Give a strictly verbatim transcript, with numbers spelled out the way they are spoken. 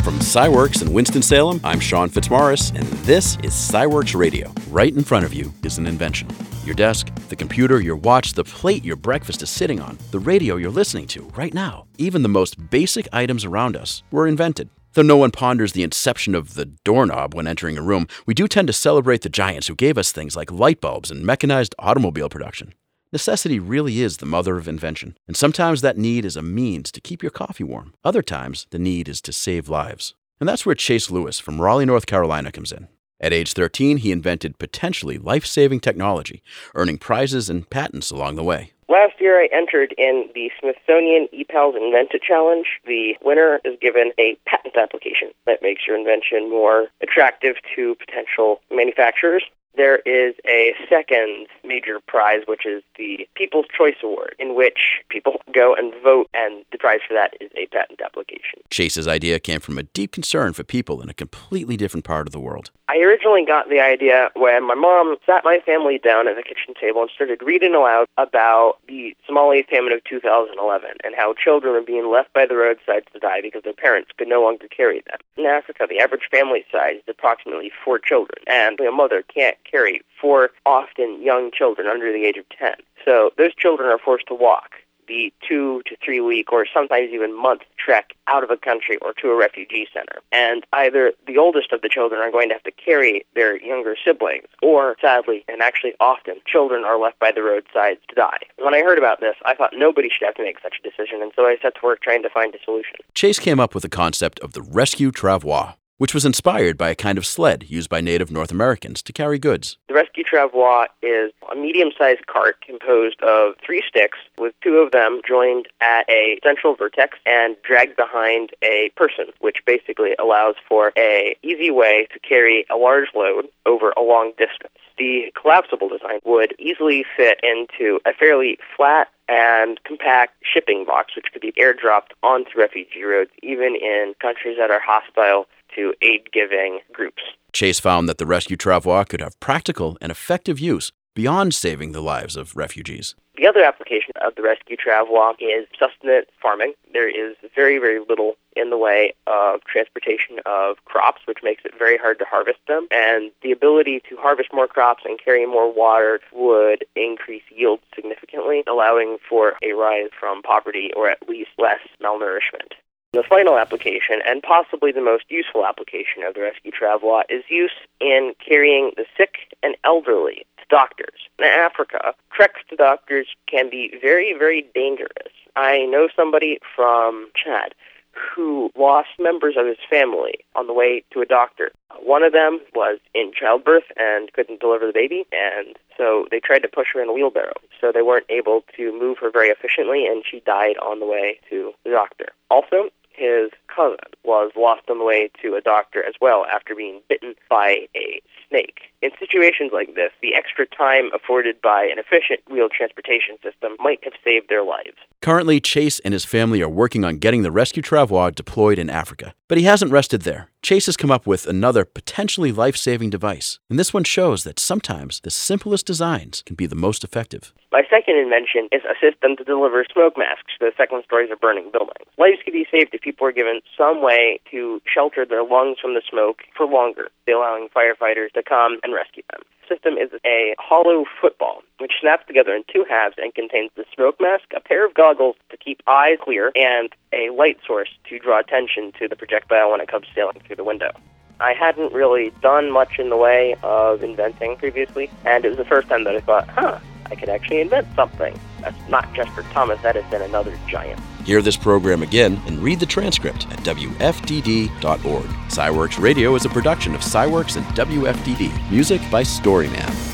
From SciWorks in Winston-Salem, I'm Sean Fitzmaurice, and this is SciWorks Radio. Right in front of you is an invention. Your desk, the computer, your watch, the plate your breakfast is sitting on, the radio you're listening to right now. Even the most basic items around us were invented. Though no one ponders the inception of the doorknob when entering a room, we do tend to celebrate the giants who gave us things like light bulbs and mechanized automobile production. Necessity really is the mother of invention, and sometimes that need is a means to keep your coffee warm. Other times, the need is to save lives. And that's where Chase Lewis from Raleigh, North Carolina comes in. At age thirteen, he invented potentially life-saving technology, earning prizes and patents along the way. Last year, I entered in the Smithsonian E P A L's Invent It Challenge. The winner is given a patent application that makes your invention more attractive to potential manufacturers. There is a second major prize, which is the People's Choice Award, in which people go and vote, and the prize for that is a patent application. Chase's idea came from a deep concern for people in a completely different part of the world. I originally got the idea when my mom sat my family down at the kitchen table and started reading aloud about the Somali famine of two thousand eleven and how children were being left by the roadside to die because their parents could no longer carry them. In Africa, the average family size is approximately four children, and a mother can't carry four often young children under the age of ten. So those children are forced to walk the two to three week or sometimes even month trek out of a country or to a refugee center. And either the oldest of the children are going to have to carry their younger siblings, or sadly, and actually often, children are left by the roadside to die. When I heard about this, I thought nobody should have to make such a decision, and so I set to work trying to find a solution. Chase came up with the concept of the Rescue Travois, which was inspired by a kind of sled used by native North Americans to carry goods. The Rescue Travois is a medium-sized cart composed of three sticks, with two of them joined at a central vertex and dragged behind a person, which basically allows for an easy way to carry a large load over a long distance. The collapsible design would easily fit into a fairly flat and compact shipping box, which could be airdropped onto refugee roads, even in countries that are hostile to aid-giving groups. Chase found that the Rescue Travois could have practical and effective use beyond saving the lives of refugees. The other application of the Rescue Travois is sustenance farming. There is very, very little in the way of transportation of crops, which makes it very hard to harvest them. And the ability to harvest more crops and carry more water would increase yield significantly, allowing for a rise from poverty or at least less malnourishment. The final application, and possibly the most useful application of the Rescue Travois, is use in carrying the sick and elderly to doctors. In Africa, treks to doctors can be very, very dangerous. I know somebody from Chad who lost members of his family on the way to a doctor. One of them was in childbirth and couldn't deliver the baby, and so they tried to push her in a wheelbarrow. So they weren't able to move her very efficiently, and she died on the way to the doctor. Also, his cousin was lost on the way to a doctor as well after being bitten by a snake. In situations like this, the extra time afforded by an efficient wheeled transportation system might have saved their lives. Currently, Chase and his family are working on getting the Rescue Travois deployed in Africa. But he hasn't rested there. Chase has come up with another potentially life-saving device, and this one shows that sometimes the simplest designs can be the most effective. My second invention is a system to deliver smoke masks to the second stories of burning buildings. Lives could be saved if people were given some way to shelter their lungs from the smoke for longer, allowing firefighters to come and rescue them. The system is a hollow football, which snaps together in two halves and contains the smoke mask, a pair of goggles to keep eyes clear, and a light source to draw attention to the projectile when it comes sailing through the window. I hadn't really done much in the way of inventing previously, and it was the first time that I thought, huh, I could actually invent something. That's not just for Thomas Edison, another giant. Hear this program again and read the transcript at W F D D dot org. SciWorks Radio is a production of SciWorks and W F D D. Music by Storyman.